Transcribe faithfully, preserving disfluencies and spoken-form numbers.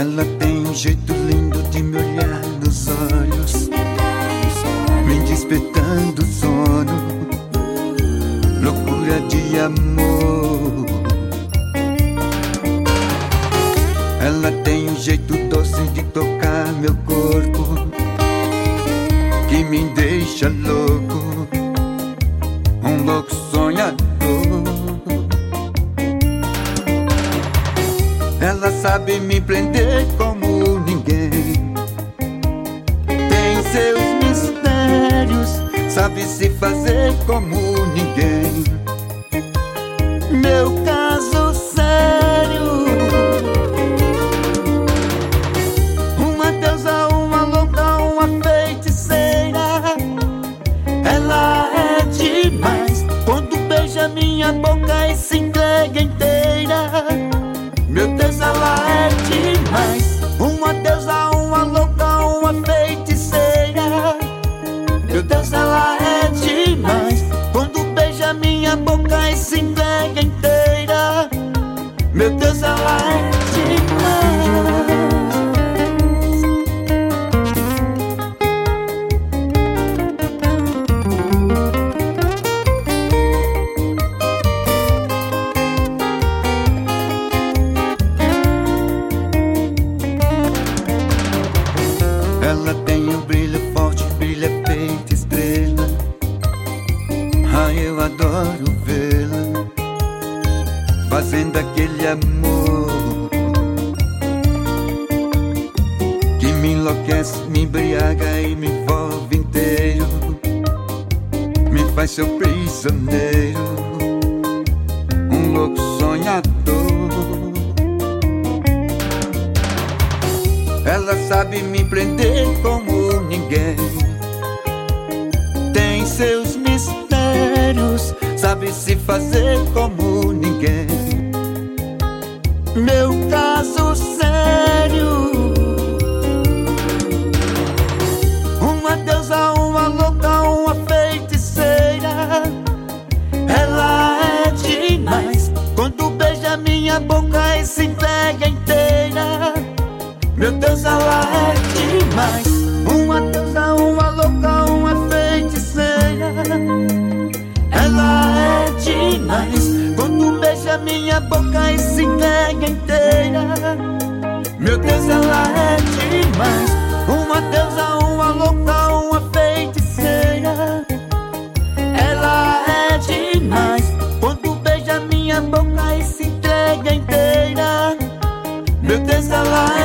Ela tem um jeito lindo de me olhar nos olhos, me despertando o sono, loucura de amor. Ela tem um jeito doce de tocar meu corpo, que me deixa louco, um louco sonhador. Ela sabe me prender como ninguém, tem seus mistérios, sabe se fazer como ninguém. Meu caso sério, uma deusa, uma louca, uma feiticeira. Ela é demais, quando beija minha boca e se entrega inteira. Meu Deus, ela é demais, uma deusa, uma louca, uma feiticeira. Meu Deus, ela é demais, quando beija minha boca e se entrega inteira. Meu Deus, ela é demais. Ela tem um brilho forte, brilha feita estrela. Ai, eu adoro vê-la fazendo aquele amor que me enlouquece, me embriaga e me envolve inteiro, me faz seu prisioneiro, um louco sonhador. Ela sabe me prender como ninguém, tem seus mistérios, sabe se fazer como ninguém. Meu caso sério, uma deusa, uma louca, uma feiticeira. Ela é demais, quando beija minha boca e se entrega inteira. Meu Deus, ela é demais, uma deusa, uma louca, uma feiticeira. Ela é demais, quando beija minha boca e se entrega inteira. Meu Deus, ela é demais, uma deusa, uma louca, uma feiticeira. Ela é demais, quando beija minha boca e se entrega inteira. Meu Deus, ela é